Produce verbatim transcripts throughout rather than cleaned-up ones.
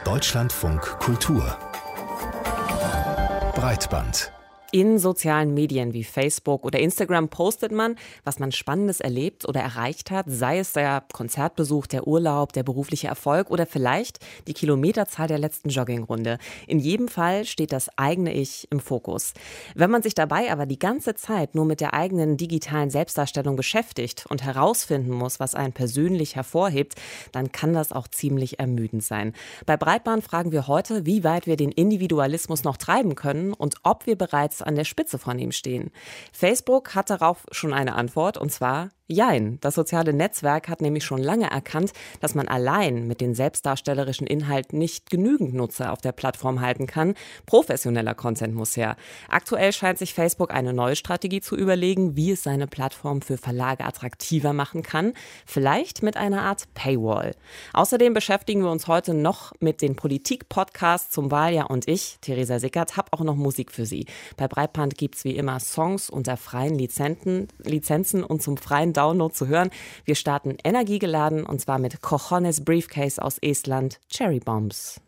Deutschlandfunk Kultur Breitband. In sozialen Medien wie Facebook oder Instagram postet man, was man Spannendes erlebt oder erreicht hat, sei es der Konzertbesuch, der Urlaub, der berufliche Erfolg oder vielleicht die Kilometerzahl der letzten Joggingrunde. In jedem Fall steht das eigene Ich im Fokus. Wenn man sich dabei aber die ganze Zeit nur mit der eigenen digitalen Selbstdarstellung beschäftigt und herausfinden muss, was einen persönlich hervorhebt, dann kann das auch ziemlich ermüdend sein. Bei Breitband fragen wir heute, wie weit wir den Individualismus noch treiben können und ob wir bereits an der Spitze von ihm stehen. Facebook hat darauf schon eine Antwort, und zwar Jein. Das soziale Netzwerk hat nämlich schon lange erkannt, dass man allein mit den selbstdarstellerischen Inhalten nicht genügend Nutzer auf der Plattform halten kann. Professioneller Content muss her. Aktuell scheint sich Facebook eine neue Strategie zu überlegen, wie es seine Plattform für Verlage attraktiver machen kann. Vielleicht mit einer Art Paywall. Außerdem beschäftigen wir uns heute noch mit den Politik-Podcasts zum Wahljahr und ich, Theresa Sickert, habe auch noch Musik für Sie. Bei Breitband gibt's wie immer Songs unter freien Lizenzen, Lizenzen und zum freien Download zu hören. Wir starten energiegeladen und zwar mit Cojones Briefcase aus Estland, Cherry Bombs.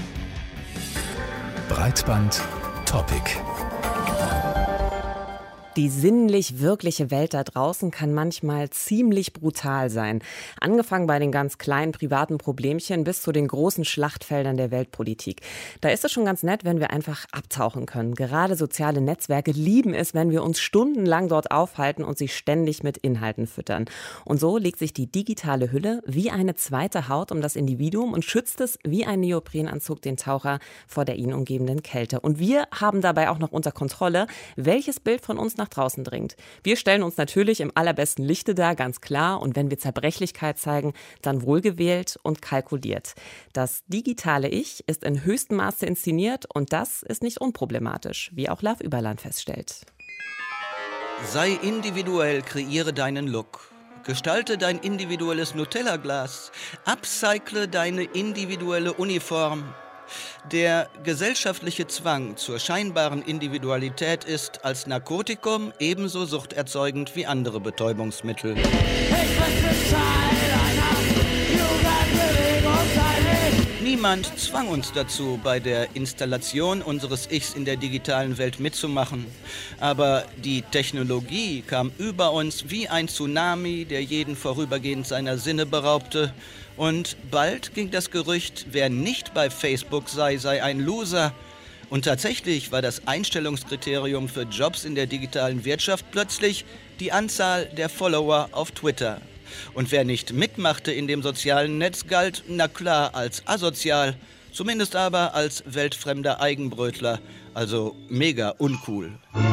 Breitband Topic. Die sinnlich wirkliche Welt da draußen kann manchmal ziemlich brutal sein. Angefangen bei den ganz kleinen privaten Problemchen bis zu den großen Schlachtfeldern der Weltpolitik. Da ist es schon ganz nett, wenn wir einfach abtauchen können. Gerade soziale Netzwerke lieben es, wenn wir uns stundenlang dort aufhalten und sie ständig mit Inhalten füttern. Und so legt sich die digitale Hülle wie eine zweite Haut um das Individuum und schützt es wie ein Neoprenanzug den Taucher vor der ihn umgebenden Kälte. Und wir haben dabei auch noch unter Kontrolle, welches Bild von uns nach draußen dringt. Wir stellen uns natürlich im allerbesten Lichte dar, ganz klar. Und wenn wir Zerbrechlichkeit zeigen, dann wohlgewählt und kalkuliert. Das digitale Ich ist in höchstem Maße inszeniert und das ist nicht unproblematisch, wie auch Love Überland feststellt. Sei individuell, kreiere deinen Look. Gestalte dein individuelles Nutella-Glas. Upcycle deine individuelle Uniform. Der gesellschaftliche Zwang zur scheinbaren Individualität ist als Narkotikum ebenso suchterzeugend wie andere Betäubungsmittel. Niemand zwang uns dazu, bei der Installation unseres Ichs in der digitalen Welt mitzumachen. Aber die Technologie kam über uns wie ein Tsunami, der jeden vorübergehend seiner Sinne beraubte. Und bald ging das Gerücht, wer nicht bei Facebook sei, sei ein Loser. Und tatsächlich war das Einstellungskriterium für Jobs in der digitalen Wirtschaft plötzlich die Anzahl der Follower auf Twitter. Und wer nicht mitmachte in dem sozialen Netz, galt, na klar, als asozial, zumindest aber als weltfremder Eigenbrötler, also mega uncool.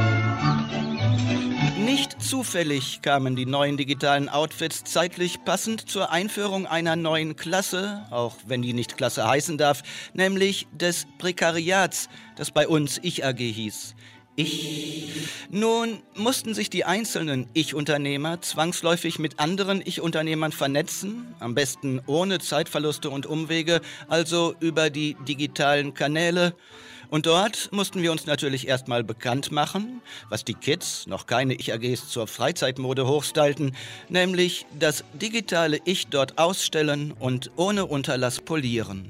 Nicht zufällig kamen die neuen digitalen Outfits zeitlich passend zur Einführung einer neuen Klasse, auch wenn die nicht Klasse heißen darf, nämlich des Prekariats, das bei uns Ich-A G hieß. Ich. Nun mussten sich die einzelnen Ich-Unternehmer zwangsläufig mit anderen Ich-Unternehmern vernetzen, am besten ohne Zeitverluste und Umwege, also über die digitalen Kanäle. Und dort mussten wir uns natürlich erstmal bekannt machen, was die Kids, noch keine Ich-A Gs, zur Freizeitmode hochstylten, nämlich das digitale Ich dort ausstellen und ohne Unterlass polieren.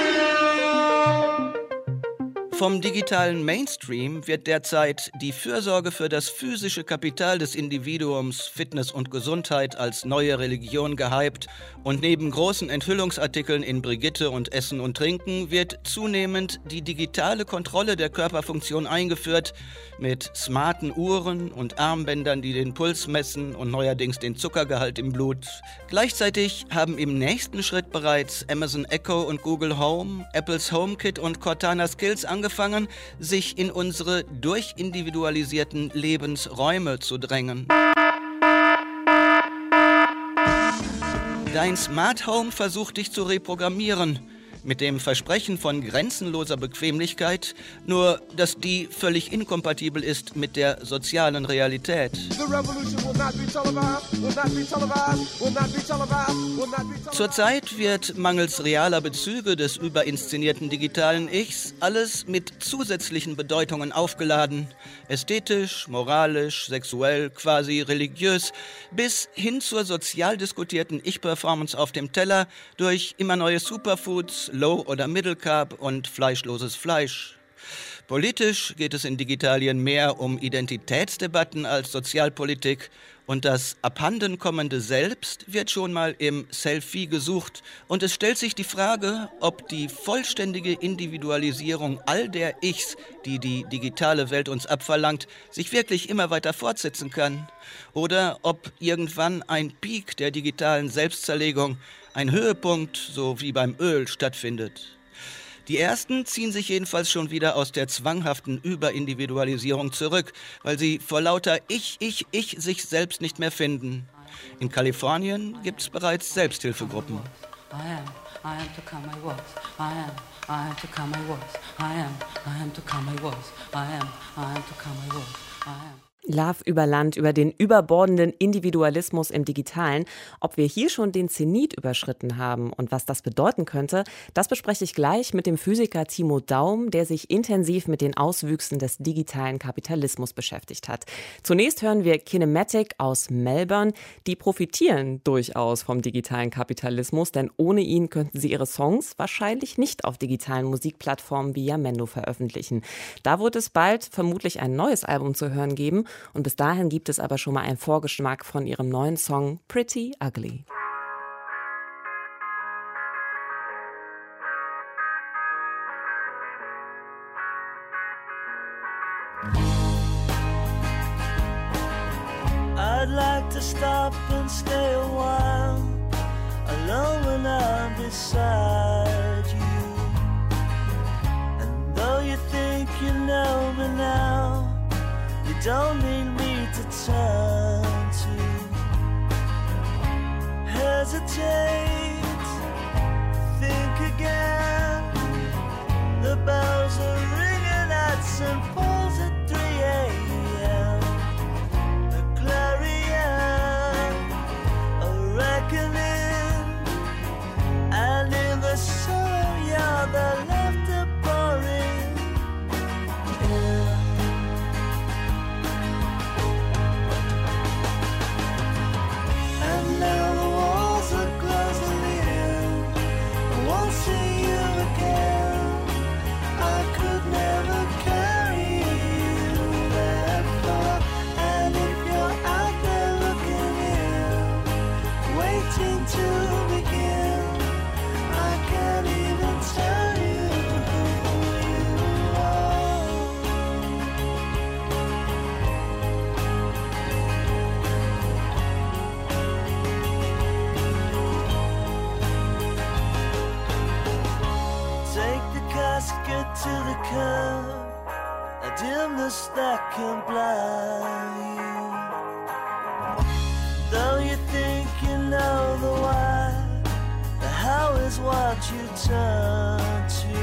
Vom digitalen Mainstream wird derzeit die Fürsorge für das physische Kapital des Individuums, Fitness und Gesundheit als neue Religion gehypt und neben großen Enthüllungsartikeln in Brigitte und Essen und Trinken wird zunehmend die digitale Kontrolle der Körperfunktion eingeführt mit smarten Uhren und Armbändern, die den Puls messen und neuerdings den Zuckergehalt im Blut. Gleichzeitig haben im nächsten Schritt bereits Amazon Echo und Google Home, Apples HomeKit und Cortana Skills angefangen, sich in unsere durchindividualisierten Lebensräume zu drängen. Dein Smart Home versucht dich zu reprogrammieren, mit dem Versprechen von grenzenloser Bequemlichkeit, nur dass die völlig inkompatibel ist mit der sozialen Realität. Zurzeit wird mangels realer Bezüge des überinszenierten digitalen Ichs alles mit zusätzlichen Bedeutungen aufgeladen. Ästhetisch, moralisch, sexuell, quasi religiös, bis hin zur sozial diskutierten Ich-Performance auf dem Teller durch immer neue Superfoods, Low- oder Middle-Carb und fleischloses Fleisch. Politisch geht es in Digitalien mehr um Identitätsdebatten als Sozialpolitik und das abhandenkommende Selbst wird schon mal im Selfie gesucht und es stellt sich die Frage, ob die vollständige Individualisierung all der Ichs, die die digitale Welt uns abverlangt, sich wirklich immer weiter fortsetzen kann oder ob irgendwann ein Peak der digitalen Selbstzerlegung, ein Höhepunkt, so wie beim Öl, stattfindet. Die ersten ziehen sich jedenfalls schon wieder aus der zwanghaften Überindividualisierung zurück, weil sie vor lauter Ich, Ich, Ich sich selbst nicht mehr finden. In Kalifornien gibt es bereits Selbsthilfegruppen. I am, I am to come my voice. I am, I am to come my voice. I am, I am to come my voice. I am, I am to come my voice. I am. Love Überland über den überbordenden Individualismus im Digitalen. Ob wir hier schon den Zenit überschritten haben und was das bedeuten könnte, das bespreche ich gleich mit dem Physiker Timo Daum, der sich intensiv mit den Auswüchsen des digitalen Kapitalismus beschäftigt hat. Zunächst hören wir Kinematic aus Melbourne. Die profitieren durchaus vom digitalen Kapitalismus, denn ohne ihn könnten sie ihre Songs wahrscheinlich nicht auf digitalen Musikplattformen wie Yamendo veröffentlichen. Da wird es bald vermutlich ein neues Album zu hören geben. Und bis dahin gibt es aber schon mal einen Vorgeschmack von ihrem neuen Song Pretty Ugly. I'd like to stop and stay a while, alone when I'm beside you. And though you think you know me now, you don't need me to turn to. Hesitate, think again. The bells are ringing at Saint Paul's at three a.m. The clarion, a reckoning, and in the sorrow, yeah, the laughter pouring in. And now the walls are closing in. I won't see you again. I could never carry you that far. And if you're out there looking in, waiting to begin, I can't even tell you who you are. Take the casket to the curb, a dimness that can blind you. Though you think you know the why, the how is what you turn to.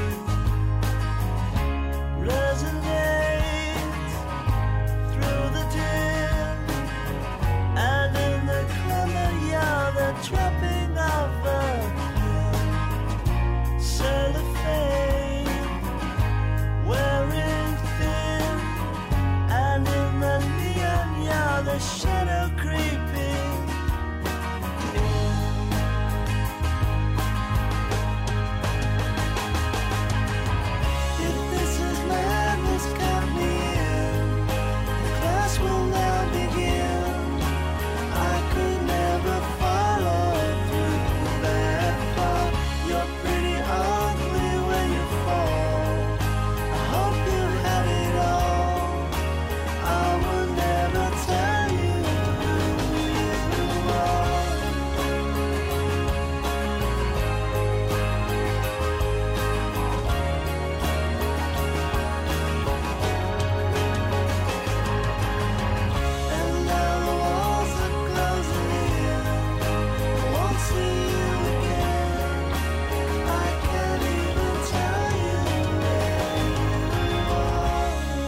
Resonate through the din, and in the clamor, yeah, the dropping of a pin. Cellophane, wearing thin, and in the neon, yeah, the shadow creeping in. If this is madness, got me in. The class will now begin. I could never follow through that far. You're pretty ugly when you fall. I hope you had it all. I will never tell you who you are. And now the walls are closing in. I won't see you again. I can't even tell you where you are.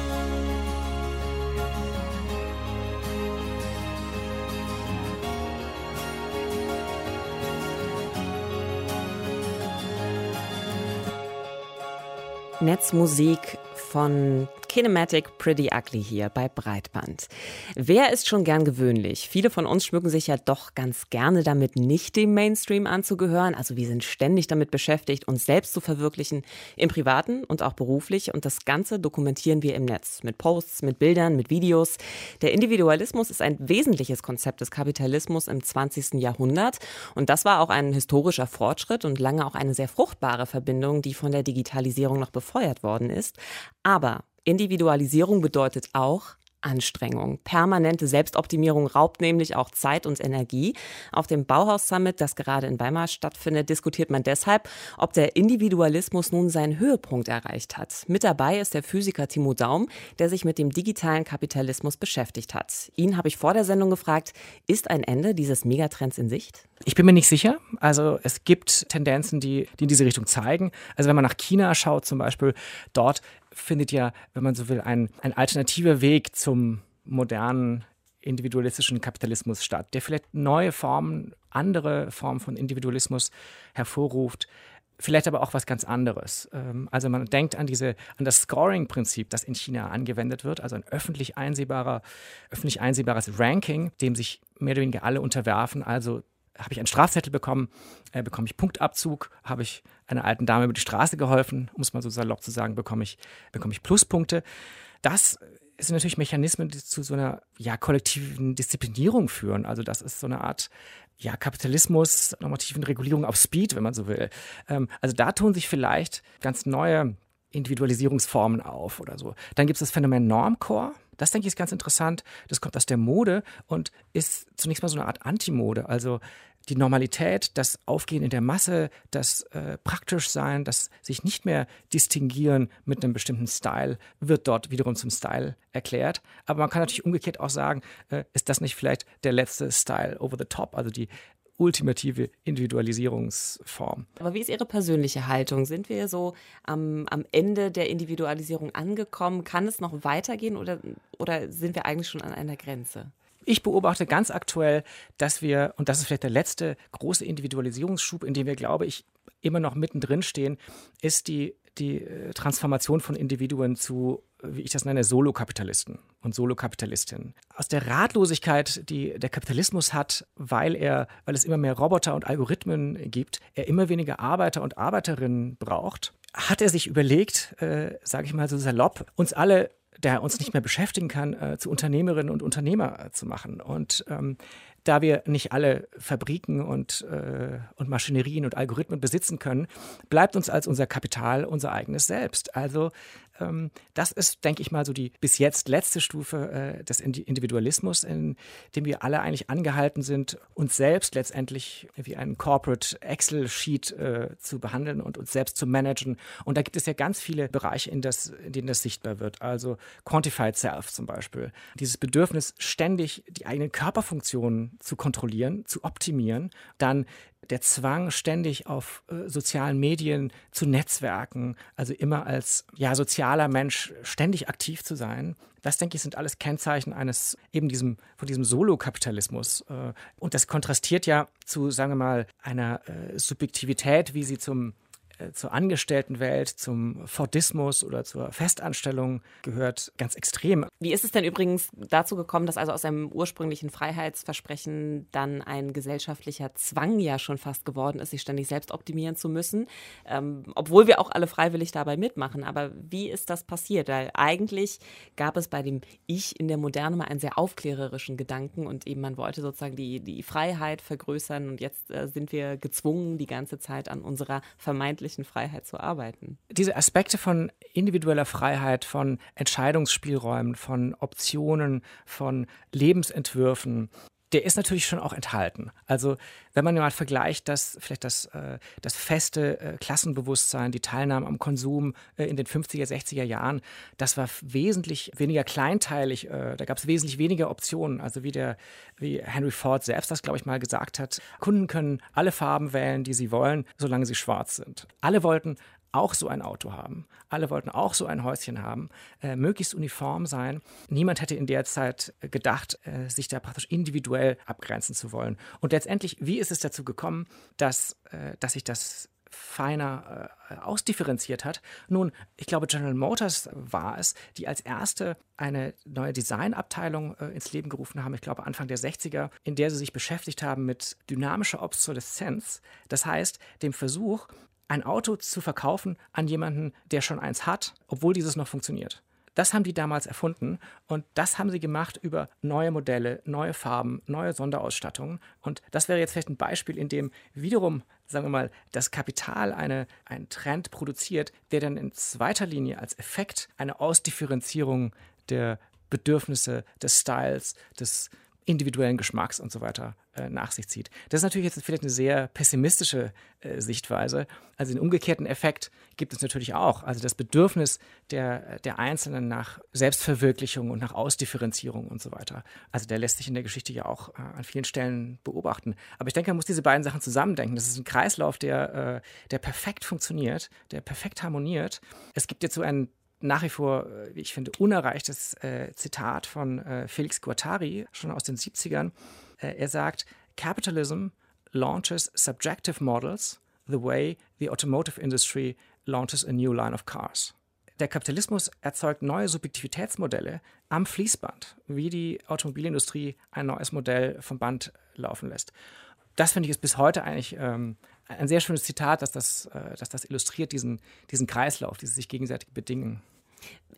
Netzmusik von Kinematic Pretty Ugly hier bei Breitband. Wer ist schon gern gewöhnlich? Viele von uns schmücken sich ja doch ganz gerne damit, nicht dem Mainstream anzugehören. Also wir sind ständig damit beschäftigt, uns selbst zu verwirklichen, im Privaten und auch beruflich. Und das Ganze dokumentieren wir im Netz mit Posts, mit Bildern, mit Videos. Der Individualismus ist ein wesentliches Konzept des Kapitalismus im zwanzigsten Jahrhundert. Und das war auch ein historischer Fortschritt und lange auch eine sehr fruchtbare Verbindung, die von der Digitalisierung noch befeuert worden ist. Aber Individualisierung bedeutet auch Anstrengung. Permanente Selbstoptimierung raubt nämlich auch Zeit und Energie. Auf dem Bauhaus-Summit, das gerade in Weimar stattfindet, diskutiert man deshalb, ob der Individualismus nun seinen Höhepunkt erreicht hat. Mit dabei ist der Physiker Timo Daum, der sich mit dem digitalen Kapitalismus beschäftigt hat. Ihn habe ich vor der Sendung gefragt, ist ein Ende dieses Megatrends in Sicht? Ich bin mir nicht sicher. Also es gibt Tendenzen, die, die in diese Richtung zeigen. Also wenn man nach China schaut zum Beispiel, dort findet ja, wenn man so will, ein, ein alternativer Weg zum modernen individualistischen Kapitalismus statt, der vielleicht neue Formen, andere Formen von Individualismus hervorruft, vielleicht aber auch was ganz anderes. Also man denkt an diese, an das Scoring-Prinzip, das in China angewendet wird, also ein öffentlich einsehbarer, öffentlich einsehbares Ranking, dem sich mehr oder weniger alle unterwerfen. Also habe ich einen Strafzettel bekommen, äh, bekomme ich Punktabzug, habe ich einer alten Dame über die Straße geholfen, um es mal so salopp zu sagen, bekomme ich, bekomme ich Pluspunkte. Das es sind natürlich Mechanismen, die zu so einer ja, kollektiven Disziplinierung führen. Also das ist so eine Art ja, Kapitalismus, normativen Regulierung auf Speed, wenn man so will. Ähm, also da tun sich vielleicht ganz neue Individualisierungsformen auf oder so. Dann gibt es das Phänomen Normcore. Das, denke ich, ist ganz interessant. Das kommt aus der Mode und ist zunächst mal so eine Art Antimode. Also die Normalität, das Aufgehen in der Masse, das äh, Praktischsein, das sich nicht mehr distinguieren mit einem bestimmten Style, wird dort wiederum zum Style erklärt. Aber man kann natürlich umgekehrt auch sagen, äh, ist das nicht vielleicht der letzte Style over the top, also die ultimative Individualisierungsform. Aber wie ist Ihre persönliche Haltung? Sind wir so am, am Ende der Individualisierung angekommen? Kann es noch weitergehen oder, oder sind wir eigentlich schon an einer Grenze? Ich beobachte ganz aktuell, dass wir, und das ist vielleicht der letzte große Individualisierungsschub, in dem wir, glaube ich, immer noch mittendrin stehen, ist die, die Transformation von Individuen zu, wie ich das nenne, Solokapitalisten und Solokapitalistinnen. Aus der Ratlosigkeit, die der Kapitalismus hat, weil er, weil es immer mehr Roboter und Algorithmen gibt, er immer weniger Arbeiter und Arbeiterinnen braucht, hat er sich überlegt, äh, sage ich mal so salopp, uns alle, der uns nicht mehr beschäftigen kann, äh, zu Unternehmerinnen und Unternehmer äh, zu machen. Und ähm, da wir nicht alle Fabriken und, äh, und Maschinerien und Algorithmen besitzen können, bleibt uns als unser Kapital unser eigenes Selbst. Also ähm, das ist, denke ich mal, so die bis jetzt letzte Stufe äh, des Individualismus, in dem wir alle eigentlich angehalten sind, uns selbst letztendlich wie einen Corporate Excel-Sheet äh, zu behandeln und uns selbst zu managen. Und da gibt es ja ganz viele Bereiche, in, das, in denen das sichtbar wird. Also Quantified Self zum Beispiel. Dieses Bedürfnis, ständig die eigenen Körperfunktionen zu kontrollieren, zu optimieren, dann der Zwang, ständig auf äh, sozialen Medien zu netzwerken, also immer als ja, sozialer Mensch ständig aktiv zu sein. Das, denke ich, sind alles Kennzeichen eines eben diesem, von diesem Solokapitalismus. Äh, und das kontrastiert ja zu, sagen wir mal, einer äh, Subjektivität, wie sie zum zur Angestelltenwelt, zum Fordismus oder zur Festanstellung gehört, ganz extrem. Wie ist es denn übrigens dazu gekommen, dass also aus einem ursprünglichen Freiheitsversprechen dann ein gesellschaftlicher Zwang ja schon fast geworden ist, sich ständig selbst optimieren zu müssen, ähm, obwohl wir auch alle freiwillig dabei mitmachen. Aber wie ist das passiert? Weil eigentlich gab es bei dem Ich in der Moderne mal einen sehr aufklärerischen Gedanken und eben man wollte sozusagen die, die Freiheit vergrößern und jetzt äh, sind wir gezwungen, die ganze Zeit an unserer vermeintlichen Freiheit zu arbeiten. Diese Aspekte von individueller Freiheit, von Entscheidungsspielräumen, von Optionen, von Lebensentwürfen, der ist natürlich schon auch enthalten. Also wenn man mal vergleicht, dass vielleicht das, äh, das feste äh, Klassenbewusstsein, die Teilnahme am Konsum äh, in den fünfziger, sechziger Jahren, das war wesentlich weniger kleinteilig, äh, da gab es wesentlich weniger Optionen. Also wie, der, wie Henry Ford selbst das, glaube ich, mal gesagt hat, Kunden können alle Farben wählen, die sie wollen, solange sie schwarz sind. Alle wollten auch so ein Auto haben. Alle wollten auch so ein Häuschen haben, äh, möglichst uniform sein. Niemand hätte in der Zeit gedacht, äh, sich da praktisch individuell abgrenzen zu wollen. Und letztendlich, wie ist es dazu gekommen, dass, äh, dass sich das feiner äh, ausdifferenziert hat? Nun, ich glaube, General Motors war es, die als erste eine neue Designabteilung äh, ins Leben gerufen haben, ich glaube Anfang der sechziger, in der sie sich beschäftigt haben mit dynamischer Obsoleszenz. Das heißt, dem Versuch, ein Auto zu verkaufen an jemanden, der schon eins hat, obwohl dieses noch funktioniert. Das haben die damals erfunden und das haben sie gemacht über neue Modelle, neue Farben, neue Sonderausstattungen. Und das wäre jetzt vielleicht ein Beispiel, in dem wiederum, sagen wir mal, das Kapital eine, einen Trend produziert, der dann in zweiter Linie als Effekt eine Ausdifferenzierung der Bedürfnisse, des Styles, des individuellen Geschmacks und so weiter äh, nach sich zieht. Das ist natürlich jetzt vielleicht eine sehr pessimistische äh, Sichtweise. Also den umgekehrten Effekt gibt es natürlich auch. Also das Bedürfnis der, der Einzelnen nach Selbstverwirklichung und nach Ausdifferenzierung und so weiter. Also der lässt sich in der Geschichte ja auch äh, an vielen Stellen beobachten. Aber ich denke, man muss diese beiden Sachen zusammendenken. Das ist ein Kreislauf, der, äh, der perfekt funktioniert, der perfekt harmoniert. Es gibt jetzt so einen nach wie vor, wie ich finde, unerreichtes äh, Zitat von äh, Felix Guattari, schon aus den siebzigern. Äh, er sagt, Capitalism launches subjective models the way the automotive industry launches a new line of cars. Der Kapitalismus erzeugt neue Subjektivitätsmodelle am Fließband, wie die Automobilindustrie ein neues Modell vom Band laufen lässt. Das finde ich ist bis heute eigentlich ähm, ein sehr schönes Zitat, dass das, äh, dass das illustriert, diesen, diesen Kreislauf, dieses sich gegenseitig bedingen.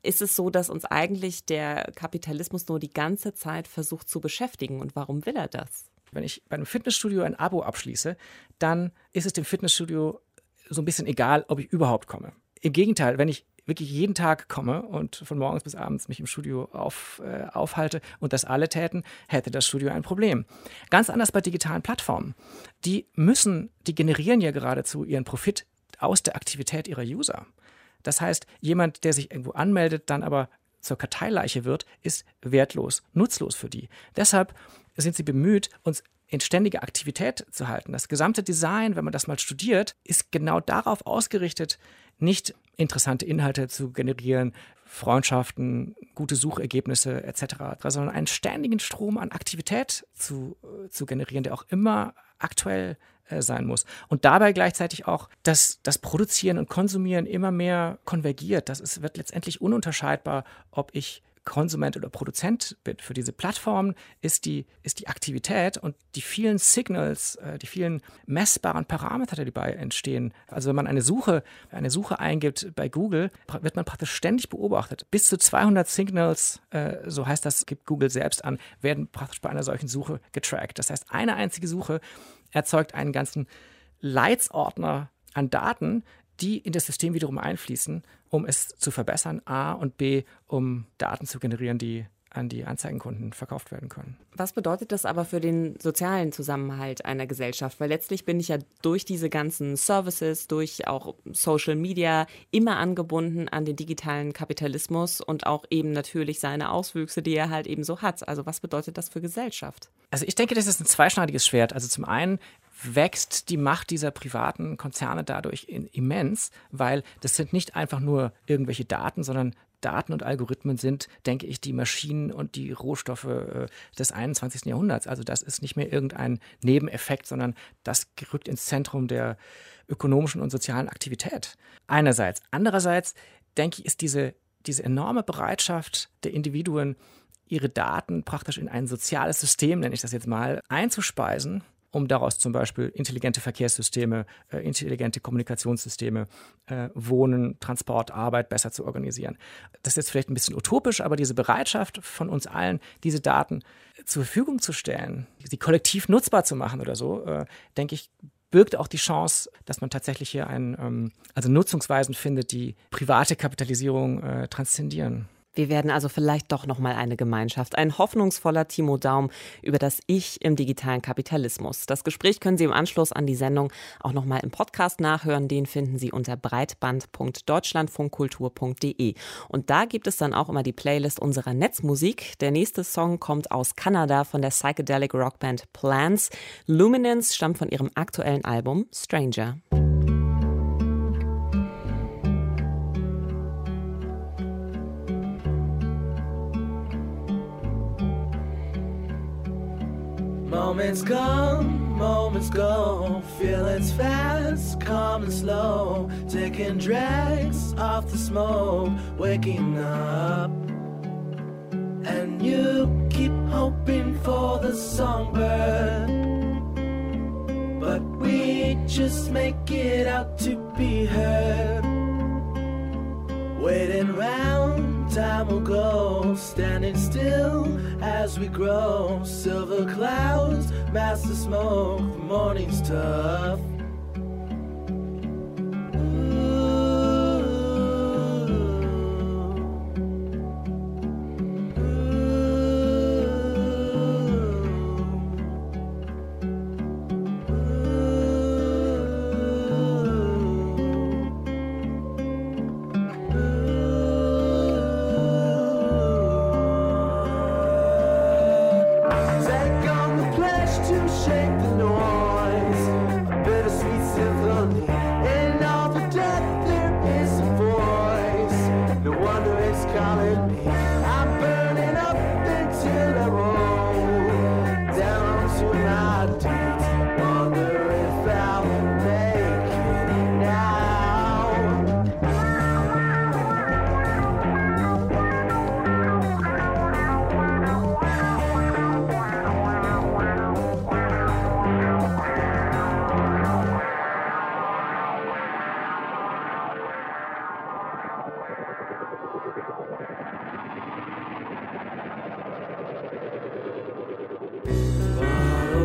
ist es so, dass uns eigentlich der Kapitalismus nur die ganze Zeit versucht zu beschäftigen. Und warum will er das? Wenn ich bei einem Fitnessstudio ein Abo abschließe, dann ist es dem Fitnessstudio so ein bisschen egal, ob ich überhaupt komme. Im Gegenteil, wenn ich wirklich jeden Tag komme und von morgens bis abends mich im Studio auf, äh, aufhalte und das alle täten, hätte das Studio ein Problem. Ganz anders bei digitalen Plattformen. Die müssen, die generieren ja geradezu ihren Profit aus der Aktivität ihrer User. Das heißt, jemand, der sich irgendwo anmeldet, dann aber zur Karteileiche wird, ist wertlos, nutzlos für die. Deshalb sind sie bemüht, uns in ständiger Aktivität zu halten. Das gesamte Design, wenn man das mal studiert, ist genau darauf ausgerichtet, nicht interessante Inhalte zu generieren, Freundschaften, gute Suchergebnisse et cetera, sondern einen ständigen Strom an Aktivität zu, zu generieren, der auch immer aktuell äh, sein muss. Und dabei gleichzeitig auch, dass das Produzieren und Konsumieren immer mehr konvergiert. Das ist, wird letztendlich ununterscheidbar, ob ich Konsument oder Produzent bin. Für diese Plattformen ist die, ist die Aktivität und die vielen Signals, äh, die vielen messbaren Parameter, die dabei entstehen. Also wenn man eine Suche, eine Suche eingibt bei Google, wird man praktisch ständig beobachtet. Bis zu zweihundert Signals, äh, so heißt das, gibt Google selbst an, werden praktisch bei einer solchen Suche getrackt. Das heißt, eine einzige Suche erzeugt einen ganzen Leitsordner an Daten, die in das System wiederum einfließen, um es zu verbessern, A und B, um Daten zu generieren, die an die Anzeigenkunden verkauft werden können. Was bedeutet das aber für den sozialen Zusammenhalt einer Gesellschaft? Weil letztlich bin ich ja durch diese ganzen Services, durch auch Social Media immer angebunden an den digitalen Kapitalismus und auch eben natürlich seine Auswüchse, die er halt eben so hat. Also was bedeutet das für Gesellschaft? Also ich denke, das ist ein zweischneidiges Schwert. Also zum einen wächst die Macht dieser privaten Konzerne dadurch in, immens, weil das sind nicht einfach nur irgendwelche Daten, sondern Daten und Algorithmen sind, denke ich, die Maschinen und die Rohstoffe äh, des einundzwanzigsten Jahrhunderts. Also das ist nicht mehr irgendein Nebeneffekt, sondern das rückt ins Zentrum der ökonomischen und sozialen Aktivität. Einerseits. Andererseits, denke ich, ist diese, diese enorme Bereitschaft der Individuen, ihre Daten praktisch in ein soziales System, nenne ich das jetzt mal, einzuspeisen, um daraus zum Beispiel intelligente Verkehrssysteme, äh, intelligente Kommunikationssysteme, äh, Wohnen, Transport, Arbeit besser zu organisieren. Das ist jetzt vielleicht ein bisschen utopisch, aber diese Bereitschaft von uns allen, diese Daten zur Verfügung zu stellen, sie kollektiv nutzbar zu machen oder so, äh, denke ich, birgt auch die Chance, dass man tatsächlich hier ein, ähm, also Nutzungsweisen findet, die private Kapitalisierung äh, transzendieren. Wir werden also vielleicht doch nochmal eine Gemeinschaft. Ein hoffnungsvoller Timo Daum über das Ich im digitalen Kapitalismus. Das Gespräch können Sie im Anschluss an die Sendung auch nochmal im Podcast nachhören. Den finden Sie unter breitband punkt deutschlandfunkkultur punkt de. Und da gibt es dann auch immer die Playlist unserer Netzmusik. Der nächste Song kommt aus Kanada von der Psychedelic Rockband Plants. Luminance stammt von ihrem aktuellen Album Stranger. Moments come, moments go, feelings fast, calm and slow, taking drags off the smoke, waking up. And you keep hoping for the songbird, but we just make it out to be heard. Waiting round, time will go, standing still as we grow. Silver clouds, mass the smoke, the morning's tough.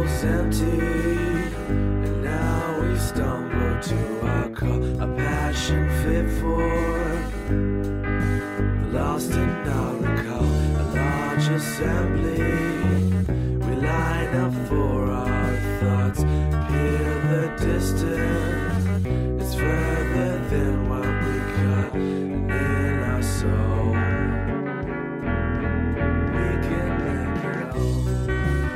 was empty, and now we stumble to our call, a passion fit for the lost and now recall, a large assembly. We line up for our thoughts, peer the distance. It's further than what we got in our soul. We can make it all.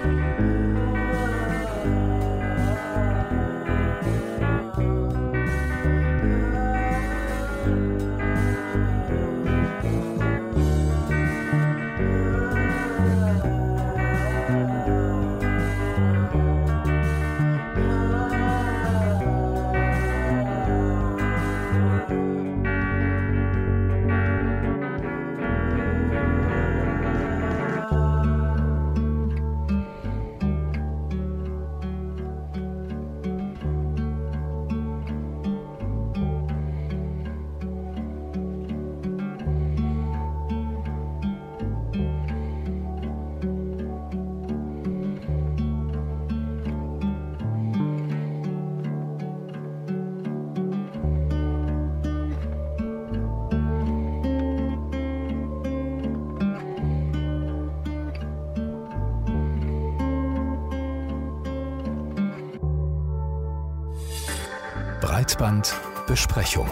Breitbandbesprechung.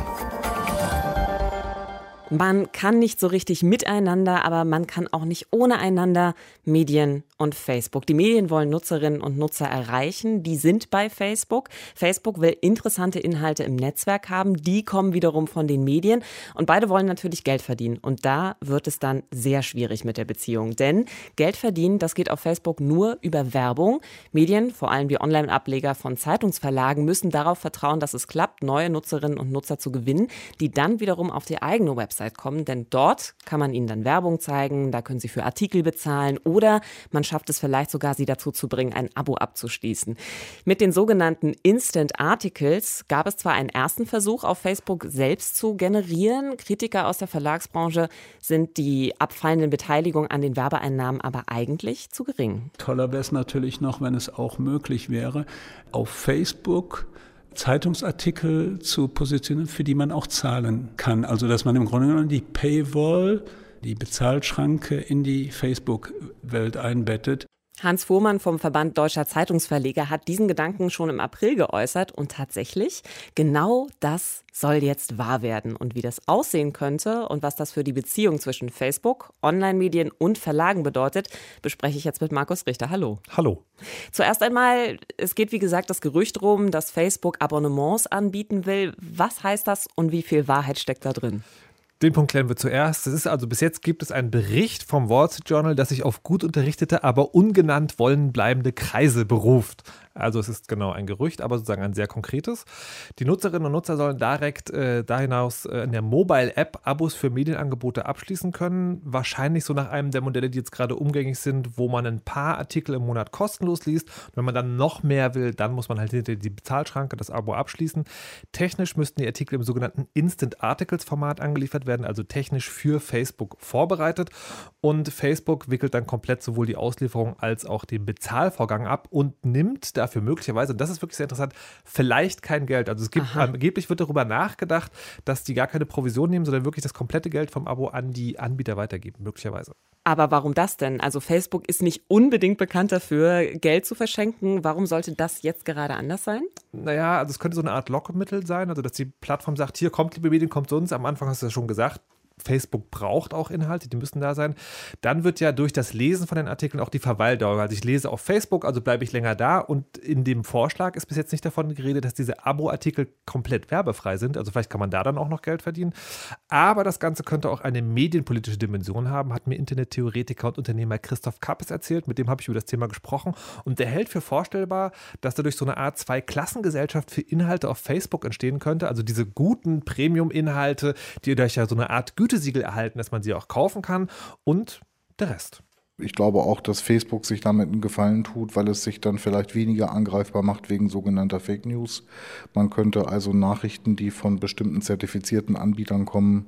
Man kann nicht so richtig miteinander, aber man kann auch nicht ohne einander. Medien und Facebook. Die Medien wollen Nutzerinnen und Nutzer erreichen. Die sind bei Facebook. Facebook will interessante Inhalte im Netzwerk haben. Die kommen wiederum von den Medien. Und beide wollen natürlich Geld verdienen. Und da wird es dann sehr schwierig mit der Beziehung. Denn Geld verdienen, das geht auf Facebook nur über Werbung. Medien, vor allem die Online-Ableger von Zeitungsverlagen, müssen darauf vertrauen, dass es klappt, neue Nutzerinnen und Nutzer zu gewinnen, die dann wiederum auf die eigene Website kommen, denn dort kann man ihnen dann Werbung zeigen, da können sie für Artikel bezahlen oder man schafft es vielleicht sogar, sie dazu zu bringen, ein Abo abzuschließen. Mit den sogenannten Instant Articles gab es zwar einen ersten Versuch, auf Facebook selbst zu generieren. Kritiker aus der Verlagsbranche sind die abfallenden Beteiligungen an den Werbeeinnahmen aber eigentlich zu gering. Toller wäre es natürlich noch, wenn es auch möglich wäre, auf Facebook Zeitungsartikel zu positionieren, für die man auch zahlen kann. Also dass man im Grunde genommen die Paywall, die Bezahlschranke in die Facebook-Welt einbettet. Hans Fuhrmann vom Verband Deutscher Zeitungsverleger hat diesen Gedanken schon im April geäußert und tatsächlich, genau das soll jetzt wahr werden. Und wie das aussehen könnte und was das für die Beziehung zwischen Facebook, Online-Medien und Verlagen bedeutet, bespreche ich jetzt mit Markus Richter. Hallo. Hallo. Zuerst einmal, es geht wie gesagt das Gerücht rum, dass Facebook Abonnements anbieten will. Was heißt das und wie viel Wahrheit steckt da drin? Den Punkt klären wir zuerst. Das ist also, bis jetzt gibt es einen Bericht vom Wall Street Journal, das sich auf gut unterrichtete, aber ungenannt wollen bleibende Kreise beruft. Also es ist genau ein Gerücht, aber sozusagen ein sehr konkretes. Die Nutzerinnen und Nutzer sollen direkt äh, da hinaus äh, in der Mobile-App Abos für Medienangebote abschließen können. Wahrscheinlich so nach einem der Modelle, die jetzt gerade umgängig sind, wo man ein paar Artikel im Monat kostenlos liest. Und wenn man dann noch mehr will, dann muss man halt hinter die Bezahlschranke das Abo abschließen. Technisch müssten die Artikel im sogenannten Instant Articles Format angeliefert werden, also technisch für Facebook vorbereitet. Und Facebook wickelt dann komplett sowohl die Auslieferung als auch den Bezahlvorgang ab und nimmt dafür möglicherweise, und das ist wirklich sehr interessant, vielleicht kein Geld. Also es gibt, Aha. angeblich wird darüber nachgedacht, dass die gar keine Provision nehmen, sondern wirklich das komplette Geld vom Abo an die Anbieter weitergeben, möglicherweise. Aber warum das denn? Also Facebook ist nicht unbedingt bekannt dafür, Geld zu verschenken. Warum sollte das jetzt gerade anders sein? Naja, also es könnte so eine Art Lockmittel sein, also dass die Plattform sagt, hier kommt, liebe Medien, kommt zu uns. Am Anfang hast du das schon gesagt. Facebook braucht auch Inhalte, die müssen da sein. Dann wird ja durch das Lesen von den Artikeln auch die Verweildauer. Also ich lese auf Facebook, also bleibe ich länger da. Und in dem Vorschlag ist bis jetzt nicht davon geredet, dass diese Abo-Artikel komplett werbefrei sind. Also vielleicht kann man da dann auch noch Geld verdienen. Aber das Ganze könnte auch eine medienpolitische Dimension haben, hat mir Internettheoretiker und Unternehmer Christoph Kappes erzählt. Mit dem habe ich über das Thema gesprochen. Und der hält für vorstellbar, dass dadurch so eine Art Zwei-Klassengesellschaft für Inhalte auf Facebook entstehen könnte. Also diese guten Premium-Inhalte, die durch ja so eine Art Gütesiegel erhalten, dass man sie auch kaufen kann und der Rest. Ich glaube auch, dass Facebook sich damit einen Gefallen tut, weil es sich dann vielleicht weniger angreifbar macht wegen sogenannter Fake News. Man könnte also Nachrichten, die von bestimmten zertifizierten Anbietern kommen,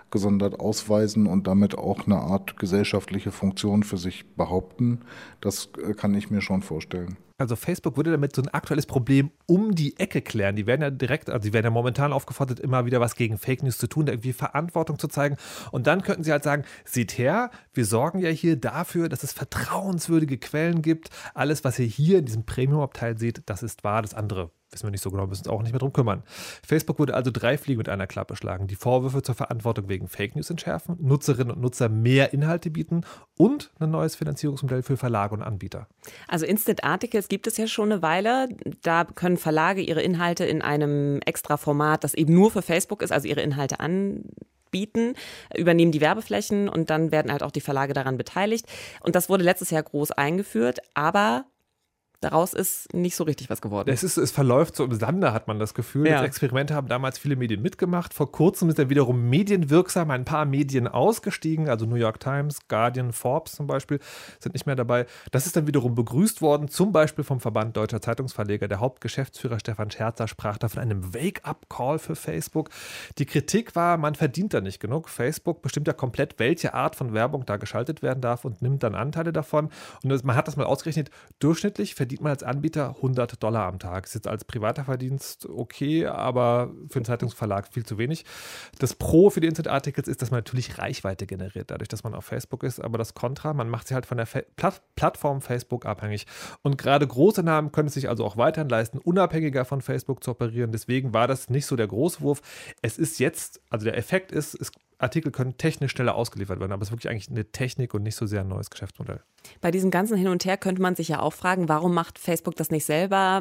gesondert ausweisen und damit auch eine Art gesellschaftliche Funktion für sich behaupten. Das äh, kann ich mir schon vorstellen. Also Facebook würde damit so ein aktuelles Problem um die Ecke klären. Die werden ja direkt, also die werden ja momentan aufgefordert, immer wieder was gegen Fake News zu tun, da irgendwie Verantwortung zu zeigen. Und dann könnten sie halt sagen, seht her, wir sorgen ja hier dafür, dass es vertrauenswürdige Quellen gibt. Alles, was ihr hier in diesem Premium-Abteil seht, das ist wahr, das andere wissen wir nicht so genau, müssen uns auch nicht mehr drum kümmern. Facebook würde also drei Fliegen mit einer Klappe schlagen. Die Vorwürfe zur Verantwortung wegen Fake News entschärfen, Nutzerinnen und Nutzer mehr Inhalte bieten und ein neues Finanzierungsmodell für Verlage und Anbieter. Also Instant Articles gibt es ja schon eine Weile. Da können Verlage ihre Inhalte in einem extra Format, das eben nur für Facebook ist, also ihre Inhalte anbieten, übernehmen die Werbeflächen und dann werden halt auch die Verlage daran beteiligt. Und das wurde letztes Jahr groß eingeführt, aber daraus ist nicht so richtig was geworden. Es, ist, es verläuft so im Sande, hat man das Gefühl. Ja. Das Experiment haben damals viele Medien mitgemacht. Vor kurzem ist dann wiederum medienwirksam ein paar Medien ausgestiegen, also New York Times, Guardian, Forbes zum Beispiel sind nicht mehr dabei. Das ist dann wiederum begrüßt worden, zum Beispiel vom Verband Deutscher Zeitungsverleger. Der Hauptgeschäftsführer Stefan Scherzer sprach da von einem Wake-up-Call für Facebook. Die Kritik war, man verdient da nicht genug. Facebook bestimmt ja komplett, welche Art von Werbung da geschaltet werden darf und nimmt dann Anteile davon. Und man hat das mal ausgerechnet, durchschnittlich verdient man als Anbieter hundert Dollar am Tag. Ist jetzt als privater Verdienst okay, aber für einen Zeitungsverlag viel zu wenig. Das Pro für die Instant Articles ist, dass man natürlich Reichweite generiert, dadurch, dass man auf Facebook ist. Aber das Kontra, man macht sich halt von der Fa- Platt- Plattform Facebook abhängig. Und gerade große Namen können es sich also auch weiterhin leisten, unabhängiger von Facebook zu operieren. Deswegen war das nicht so der große Wurf. Es ist jetzt, also der Effekt ist, es Artikel können technisch schneller ausgeliefert werden, aber es ist wirklich eigentlich eine Technik und nicht so sehr ein neues Geschäftsmodell. Bei diesem ganzen Hin und Her könnte man sich ja auch fragen, warum macht Facebook das nicht selber?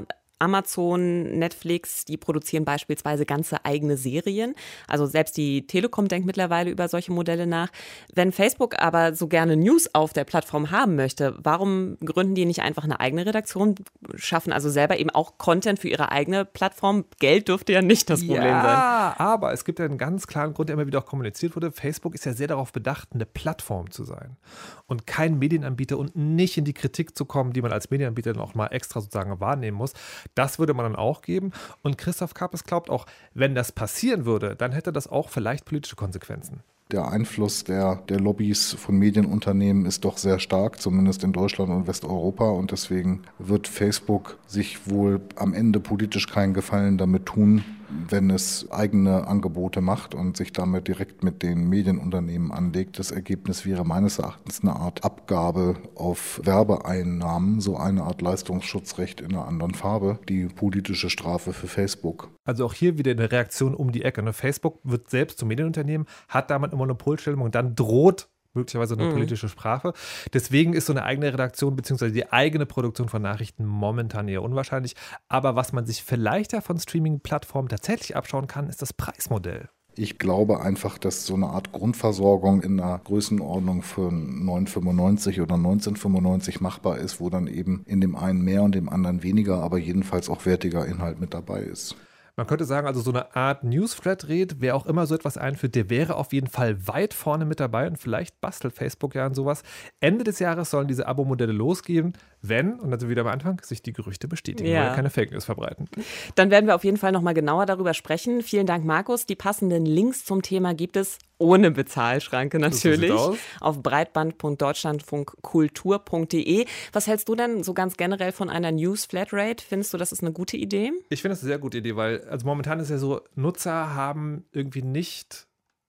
Amazon, Netflix, die produzieren beispielsweise ganze eigene Serien. Also selbst die Telekom denkt mittlerweile über solche Modelle nach. Wenn Facebook aber so gerne News auf der Plattform haben möchte, warum gründen die nicht einfach eine eigene Redaktion, schaffen also selber eben auch Content für ihre eigene Plattform? Geld dürfte ja nicht das Problem ja, sein. Ja, aber es gibt ja einen ganz klaren Grund, der immer wieder auch kommuniziert wurde. Facebook ist ja sehr darauf bedacht, eine Plattform zu sein und kein Medienanbieter und nicht in die Kritik zu kommen, die man als Medienanbieter dann auch mal extra sozusagen wahrnehmen muss. Das würde man dann auch geben. Und Christoph Kappes glaubt auch, wenn das passieren würde, dann hätte das auch vielleicht politische Konsequenzen. Der Einfluss der, der Lobbys von Medienunternehmen ist doch sehr stark, zumindest in Deutschland und Westeuropa. Und deswegen wird Facebook sich wohl am Ende politisch keinen Gefallen damit tun, wenn es eigene Angebote macht und sich damit direkt mit den Medienunternehmen anlegt. Das Ergebnis wäre meines Erachtens eine Art Abgabe auf Werbeeinnahmen, so eine Art Leistungsschutzrecht in einer anderen Farbe, die politische Strafe für Facebook. Also auch hier wieder eine Reaktion um die Ecke. Ne? Facebook wird selbst zum Medienunternehmen, hat damit eine Monopolstellung und dann droht möglicherweise eine mhm. politische Sprache. Deswegen ist so eine eigene Redaktion bzw. die eigene Produktion von Nachrichten momentan eher unwahrscheinlich. Aber was man sich vielleicht ja von Streaming-Plattformen tatsächlich abschauen kann, ist das Preismodell. Ich glaube einfach, dass so eine Art Grundversorgung in einer Größenordnung für neun fünfundneunzig oder neunzehn fünfundneunzig machbar ist, wo dann eben in dem einen mehr und dem anderen weniger, aber jedenfalls auch wertiger Inhalt mit dabei ist. Man könnte sagen, also so eine Art News-Flatrate, wer auch immer so etwas einführt, der wäre auf jeden Fall weit vorne mit dabei und vielleicht bastelt Facebook ja an sowas. Ende des Jahres sollen diese Abo-Modelle losgehen, wenn, und dann sind wir wieder am Anfang, sich die Gerüchte bestätigen, ja. weil ja keine Fake News verbreiten. Dann werden wir auf jeden Fall nochmal genauer darüber sprechen. Vielen Dank, Markus. Die passenden Links zum Thema gibt es ohne Bezahlschranke natürlich so auf breitband punkt deutschlandfunk kultur punkt de. Was hältst du denn so ganz generell von einer News-Flatrate? Findest du, das ist eine gute Idee? Ich finde das eine sehr gute Idee, weil also momentan ist ja so, Nutzer haben irgendwie nicht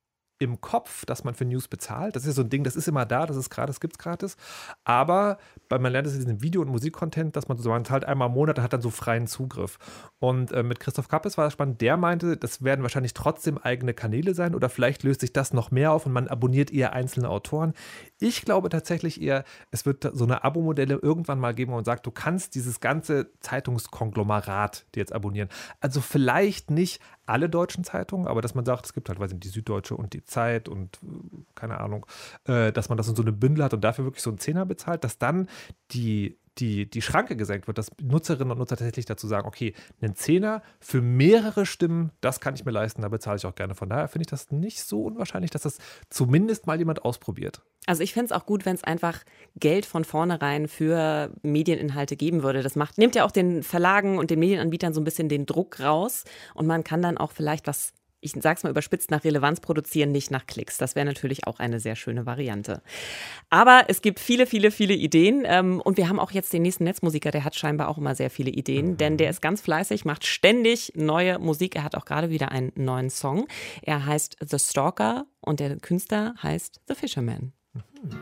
im Kopf, dass man für News bezahlt. Das ist ja so ein Ding, das ist immer da, das ist gratis, das gibt es gratis. Aber weil man lernt es in diesem Video- und Musikcontent, dass man so, man zahlt einmal im Monat, hat dann so freien Zugriff. Und äh, mit Christoph Kappes war das spannend. Der meinte, das werden wahrscheinlich trotzdem eigene Kanäle sein oder vielleicht löst sich das noch mehr auf und man abonniert eher einzelne Autoren. Ich glaube tatsächlich eher, es wird so eine Abo-Modelle irgendwann mal geben, wo man sagt, du kannst dieses ganze Zeitungskonglomerat dir jetzt abonnieren. Also vielleicht nicht alle deutschen Zeitungen, aber dass man sagt, es gibt halt, weiß nicht, die Süddeutsche und die Zeit und keine Ahnung, äh, dass man das in so einem Bündel hat und dafür wirklich so einen Zehner bezahlt, dass dann die, die, die Schranke gesenkt wird, dass Nutzerinnen und Nutzer tatsächlich dazu sagen, okay, einen Zehner für mehrere Stimmen, das kann ich mir leisten, da bezahle ich auch gerne. Von daher finde ich das nicht so unwahrscheinlich, dass das zumindest mal jemand ausprobiert. Also ich finde es auch gut, wenn es einfach Geld von vornherein für Medieninhalte geben würde. Das macht, nimmt ja auch den Verlagen und den Medienanbietern so ein bisschen den Druck raus und man kann dann auch vielleicht was ich sag's mal überspitzt, nach Relevanz produzieren, nicht nach Klicks. Das wäre natürlich auch eine sehr schöne Variante. Aber es gibt viele, viele, viele Ideen. Ähm, und wir haben auch jetzt den nächsten Netzmusiker, der hat scheinbar auch immer sehr viele Ideen, mhm. denn der ist ganz fleißig, macht ständig neue Musik. Er hat auch gerade wieder einen neuen Song. Er heißt The Stalker und der Künstler heißt The Fisherman. Mhm.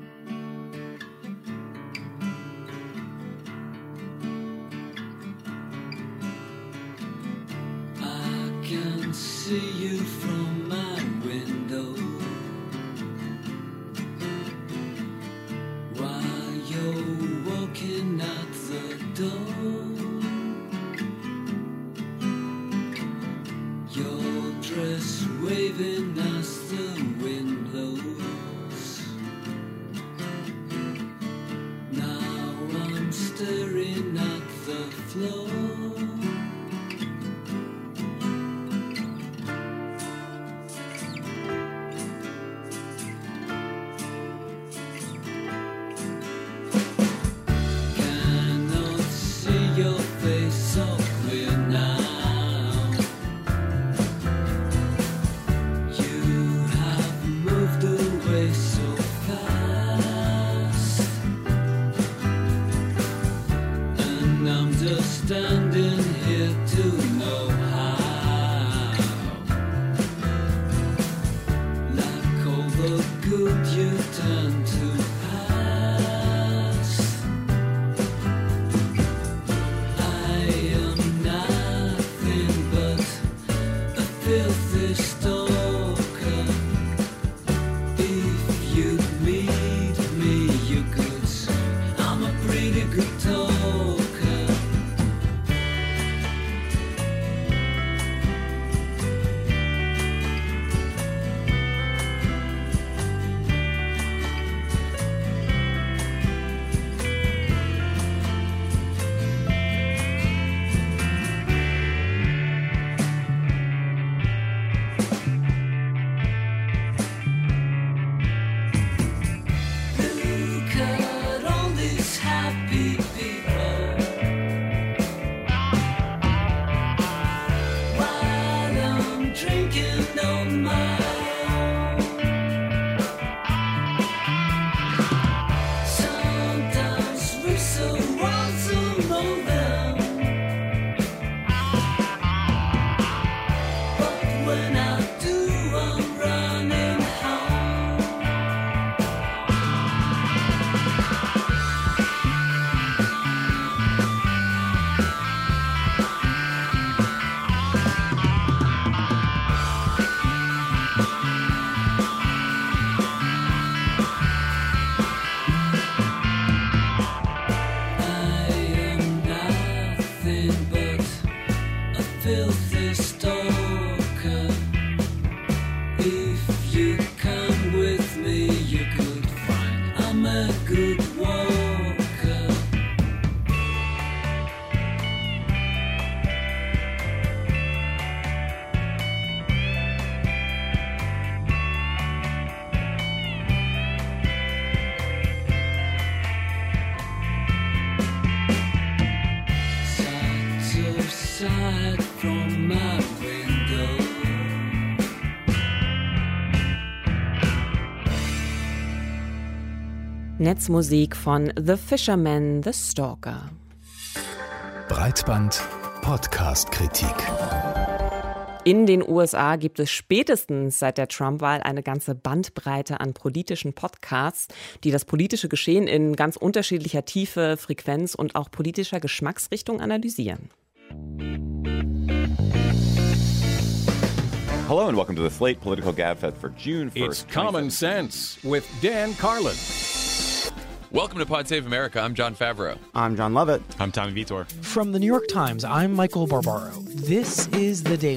See you from my window while you're walking out the door. Your dress waving as the wind blows. Now I'm staring at the floor. Netzmusik von The Fisherman, The Stalker. Breitband Podcast-Kritik. In den U S A gibt es spätestens seit der Trump-Wahl eine ganze Bandbreite an politischen Podcasts, die das politische Geschehen in ganz unterschiedlicher Tiefe, Frequenz und auch politischer Geschmacksrichtung analysieren. Hello and welcome to the Slate Political Gabfest for June first. It's Common Sense with Dan Carlin. Welcome to Pod Save America. I'm John Favreau. I'm John Lovett. I'm Tommy Vitor. From the New York Times, I'm Michael Barbaro. This is The Daily.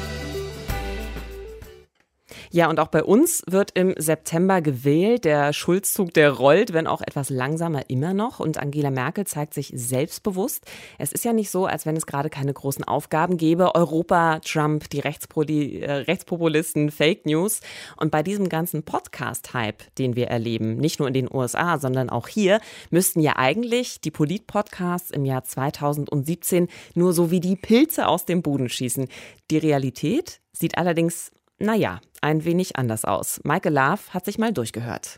Ja, und auch bei uns wird im September gewählt. Der Schulzzug, der rollt, wenn auch etwas langsamer immer noch. Und Angela Merkel zeigt sich selbstbewusst. Es ist ja nicht so, als wenn es gerade keine großen Aufgaben gäbe. Europa, Trump, die Rechtspoli- äh, Rechtspopulisten, Fake News. Und bei diesem ganzen Podcast-Hype, den wir erleben, nicht nur in den U S A, sondern auch hier, müssten ja eigentlich die Polit-Podcasts im Jahr zweitausendsiebzehn nur so wie die Pilze aus dem Boden schießen. Die Realität Sieht allerdings, naja, ein wenig anders aus. Maike Love hat sich mal durchgehört.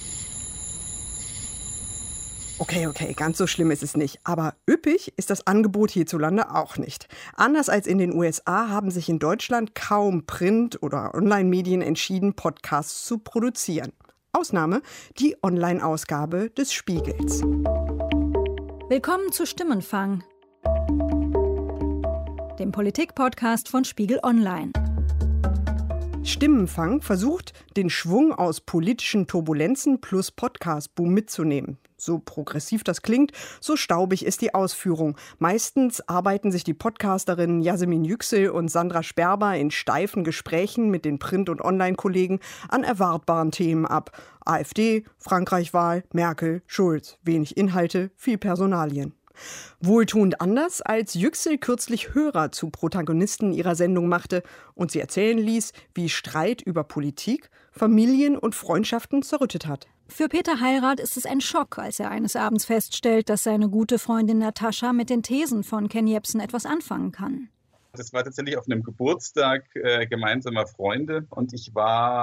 Okay, okay, ganz so schlimm ist es nicht. Aber üppig ist das Angebot hierzulande auch nicht. Anders als in den U S A haben sich in Deutschland kaum Print- oder Online-Medien entschieden, Podcasts zu produzieren. Ausnahme die Online-Ausgabe des Spiegels. Willkommen zu Stimmenfang, dem Politik-Podcast von Spiegel Online. Stimmenfang versucht, den Schwung aus politischen Turbulenzen plus Podcast-Boom mitzunehmen. So progressiv das klingt, so staubig ist die Ausführung. Meistens arbeiten sich die Podcasterinnen Yasemin Yüksel und Sandra Sperber in steifen Gesprächen mit den Print- und Online-Kollegen an erwartbaren Themen ab. AfD, Frankreich-Wahl, Merkel, Schulz. Wenig Inhalte, viel Personalien. Wohltuend anders, als Yüksel kürzlich Hörer zu Protagonisten ihrer Sendung machte und sie erzählen ließ, wie Streit über Politik Familien und Freundschaften zerrüttet hat. Für Peter Heirath ist es ein Schock, als er eines Abends feststellt, dass seine gute Freundin Natascha mit den Thesen von Ken Jebsen etwas anfangen kann. Das war tatsächlich auf einem Geburtstag äh, gemeinsamer Freunde und ich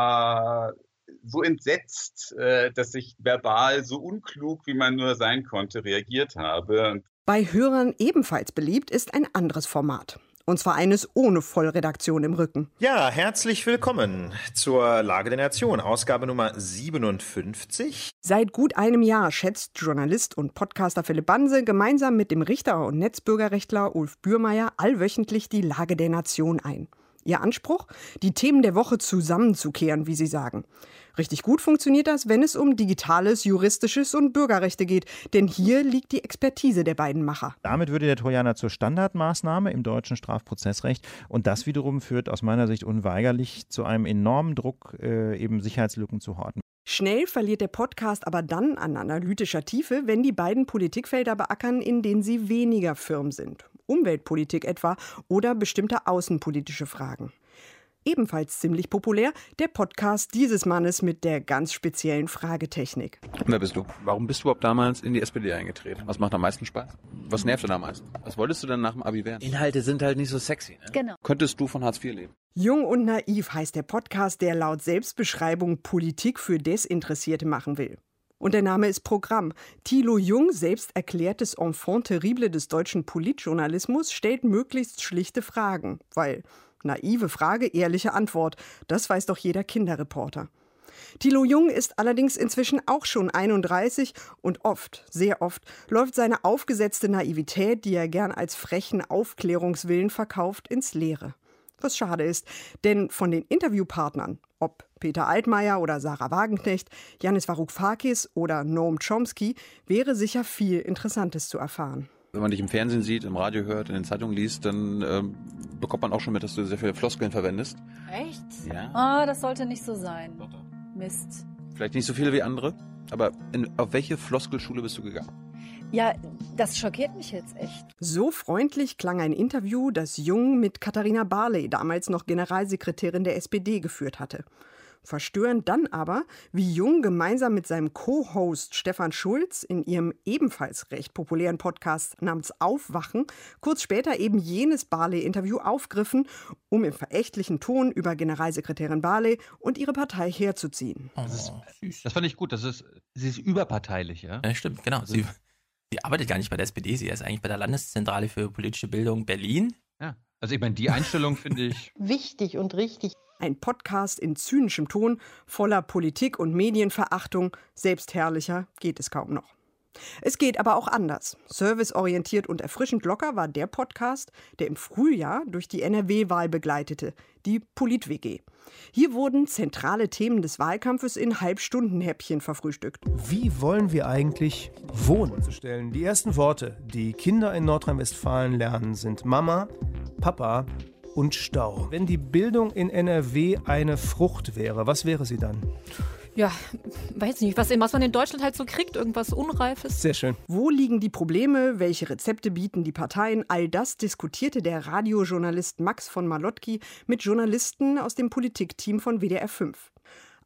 war so entsetzt, äh, dass ich verbal so unklug, wie man nur sein konnte, reagiert habe. Bei Hörern ebenfalls beliebt ist ein anderes Format. Und zwar eines ohne Vollredaktion im Rücken. Ja, herzlich willkommen zur Lage der Nation, Ausgabe Nummer siebenundfünfzig. Seit gut einem Jahr schätzt Journalist und Podcaster Philipp Banse gemeinsam mit dem Richter und Netzbürgerrechtler Ulf Bürmeier allwöchentlich die Lage der Nation ein. Ihr Anspruch? Die Themen der Woche zusammenzukehren, wie sie sagen. Richtig gut funktioniert das, wenn es um Digitales, Juristisches und Bürgerrechte geht. Denn hier liegt die Expertise der beiden Macher. Damit würde der Trojaner zur Standardmaßnahme im deutschen Strafprozessrecht. Und das wiederum führt aus meiner Sicht unweigerlich zu einem enormen Druck, äh, eben Sicherheitslücken zu horten. Schnell verliert der Podcast aber dann an analytischer Tiefe, wenn die beiden Politikfelder beackern, in denen sie weniger firm sind. Umweltpolitik etwa oder bestimmte außenpolitische Fragen. Ebenfalls ziemlich populär der Podcast dieses Mannes mit der ganz speziellen Fragetechnik. Wer bist du? Warum bist du überhaupt damals in die S P D eingetreten? Was macht am meisten Spaß? Was nervt denn am meisten? Was wolltest du denn nach dem Abi werden? Inhalte sind halt nicht so sexy, ne? Genau. Könntest du von Hartz vier leben? Jung und naiv heißt der Podcast, der laut Selbstbeschreibung Politik für Desinteressierte machen will. Und der Name ist Programm. Thilo Jung, selbst erklärtes Enfant terrible des deutschen Politjournalismus, stellt möglichst schlichte Fragen, weil naive Frage, ehrliche Antwort. Das weiß doch jeder Kinderreporter. Thilo Jung ist allerdings inzwischen auch schon einunddreißig und oft, sehr oft, läuft seine aufgesetzte Naivität, die er gern als frechen Aufklärungswillen verkauft, ins Leere. Was schade ist, denn von den Interviewpartnern, ob Peter Altmaier oder Sarah Wagenknecht, Yanis Varoufakis oder Noam Chomsky, wäre sicher viel Interessantes zu erfahren. Wenn man dich im Fernsehen sieht, im Radio hört, in den Zeitungen liest, dann ähm, bekommt man auch schon mit, dass du sehr viele Floskeln verwendest. Echt? Ja. Ah, das sollte nicht so sein. Mist. Vielleicht nicht so viele wie andere, aber in, auf welche Floskelschule bist du gegangen? Ja, das schockiert mich jetzt echt. So freundlich klang ein Interview, das Jung mit Katharina Barley, damals noch Generalsekretärin der S P D, geführt hatte. Verstörend dann aber, wie Jung gemeinsam mit seinem Co-Host Stefan Schulz in ihrem ebenfalls recht populären Podcast namens Aufwachen kurz später eben jenes Barley-Interview aufgriffen, um im verächtlichen Ton über Generalsekretärin Barley und ihre Partei herzuziehen. Das ist süß. Das fand ich gut. Das ist, sie ist überparteilich, ja? Ja, stimmt, genau. Sie, sie arbeitet gar nicht bei der S P D, sie ist eigentlich bei der Landeszentrale für politische Bildung Berlin. Ja, also ich meine, die Einstellung finde ich wichtig und richtig. Ein Podcast in zynischem Ton, voller Politik- und Medienverachtung. Selbstherrlicher geht es kaum noch. Es geht aber auch anders. Serviceorientiert und erfrischend locker war der Podcast, der im Frühjahr durch die N R W-Wahl begleitete, die Polit-W G. Hier wurden zentrale Themen des Wahlkampfes in Halbstundenhäppchen verfrühstückt. Wie wollen wir eigentlich wohnen? Zu stellen. Die ersten Worte, die Kinder in Nordrhein-Westfalen lernen, sind Mama, Papa und Stau. Wenn die Bildung in N R W eine Frucht wäre, was wäre sie dann? Ja, weiß nicht, was, was man in Deutschland halt so kriegt, irgendwas Unreifes. Sehr schön. Wo liegen die Probleme? Welche Rezepte bieten die Parteien? All das diskutierte der Radiojournalist Max von Malotki mit Journalisten aus dem Politikteam von W D R fünf.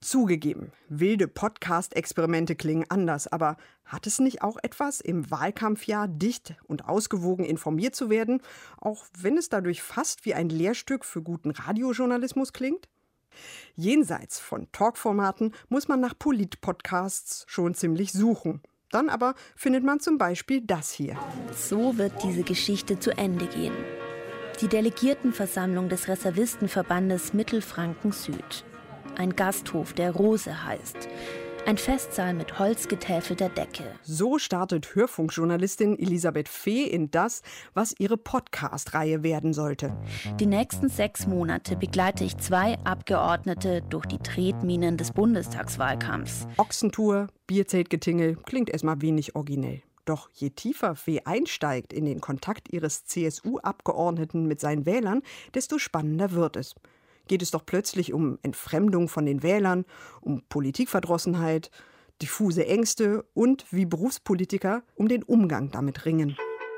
Zugegeben, wilde Podcast-Experimente klingen anders, aber hat es nicht auch etwas, im Wahlkampfjahr dicht und ausgewogen informiert zu werden, auch wenn es dadurch fast wie ein Lehrstück für guten Radiojournalismus klingt? Jenseits von Talkformaten muss man nach Polit-Podcasts schon ziemlich suchen. Dann aber findet man zum Beispiel das hier. So wird diese Geschichte zu Ende gehen. Die Delegiertenversammlung des Reservistenverbandes Mittelfranken Süd. Ein Gasthof, der Rose heißt. Ein Festsaal mit holzgetäfelter Decke. So startet Hörfunkjournalistin Elisabeth Fee in das, was ihre Podcast-Reihe werden sollte. Die nächsten sechs Monate begleite ich zwei Abgeordnete durch die Tretminen des Bundestagswahlkampfs. Ochsentour, Bierzeltgetingel, klingt erstmal wenig originell. Doch je tiefer Fee einsteigt in den Kontakt ihres C S U-Abgeordneten mit seinen Wählern, desto spannender wird es. Geht es doch plötzlich um Entfremdung von den Wählern, um Politikverdrossenheit, diffuse Ängste und, wie Berufspolitiker, um den Umgang damit ringen.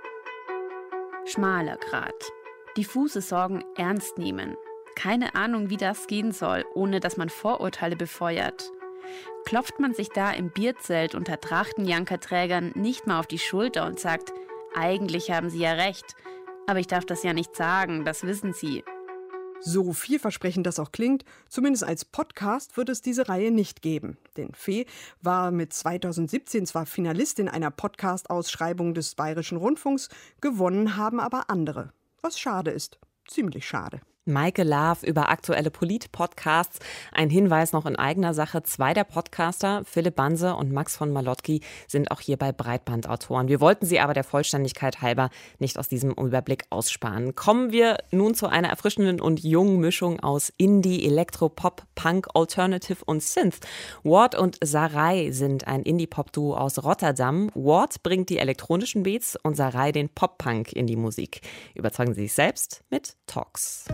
Schmaler Grat. Diffuse Sorgen ernst nehmen. Keine Ahnung, wie das gehen soll, ohne dass man Vorurteile befeuert. Klopft man sich da im Bierzelt unter Trachtenjankerträgern nicht mal auf die Schulter und sagt, eigentlich haben Sie ja recht, aber ich darf das ja nicht sagen, das wissen Sie. So vielversprechend das auch klingt, zumindest als Podcast wird es diese Reihe nicht geben. Denn Fee war mit zweitausendsiebzehn zwar Finalistin einer Podcast-Ausschreibung des Bayerischen Rundfunks, gewonnen haben aber andere. Was schade ist. Ziemlich schade. Maike Love über aktuelle Polit-Podcasts. Ein Hinweis noch in eigener Sache. Zwei der Podcaster, Philipp Banse und Max von Malotki, sind auch hier bei Breitbandautoren. Wir wollten sie aber der Vollständigkeit halber nicht aus diesem Überblick aussparen. Kommen wir nun zu einer erfrischenden und jungen Mischung aus Indie, Elektro, Pop, Punk, Alternative und Synth. Ward und Sarai sind ein Indie-Pop-Duo aus Rotterdam. Ward bringt die elektronischen Beats und Sarai den Pop-Punk in die Musik. Überzeugen Sie sich selbst mit Talks.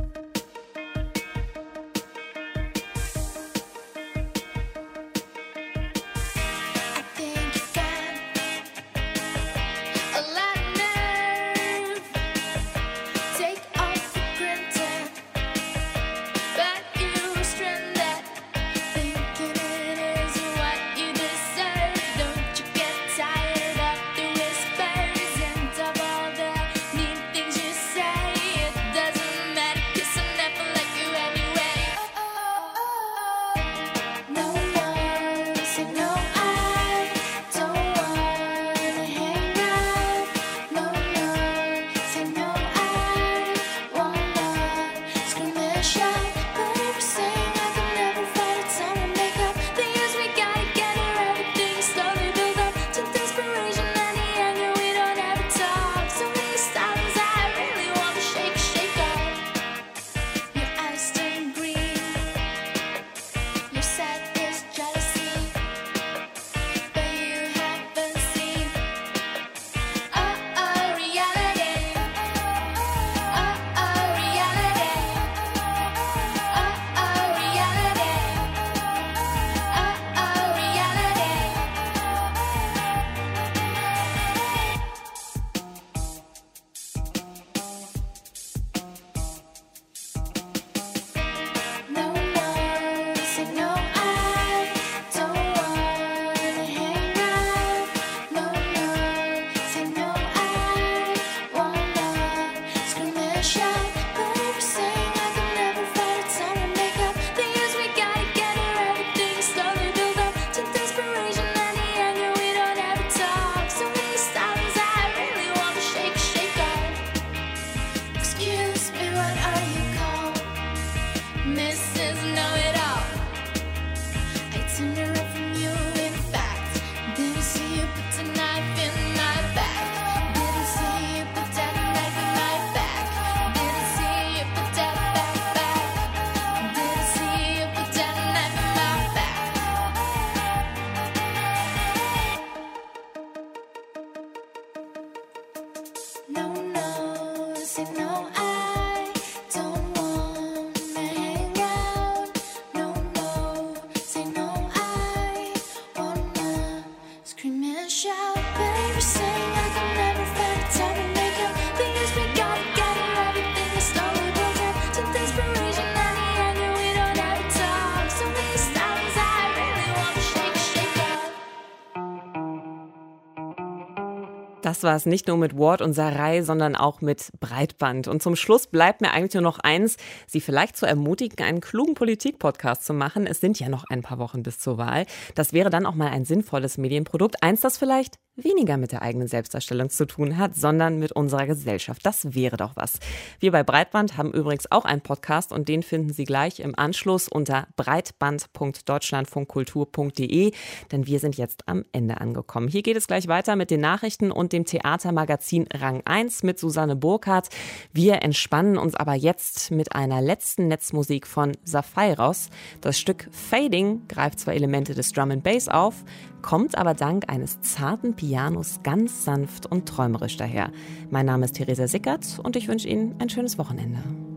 Das war es nicht nur mit Wort und Sarai, sondern auch mit Breitband. Und zum Schluss bleibt mir eigentlich nur noch eins, Sie vielleicht zu ermutigen, einen klugen Politik-Podcast zu machen. Es sind ja noch ein paar Wochen bis zur Wahl. Das wäre dann auch mal ein sinnvolles Medienprodukt. Eins, das vielleicht weniger mit der eigenen Selbstdarstellung zu tun hat, sondern mit unserer Gesellschaft. Das wäre doch was. Wir bei Breitband haben übrigens auch einen Podcast und den finden Sie gleich im Anschluss unter breitband punkt deutschlandfunkkultur punkt de, denn wir sind jetzt am Ende angekommen. Hier geht es gleich weiter mit den Nachrichten und dem Theatermagazin Rang eins mit Susanne Burkhardt. Wir entspannen uns aber jetzt mit einer letzten Netzmusik von Saphairos. Das Stück Fading greift zwar Elemente des Drum and Bass auf, kommt aber dank eines zarten Pianos ganz sanft und träumerisch daher. Mein Name ist Theresa Sickert und ich wünsche Ihnen ein schönes Wochenende.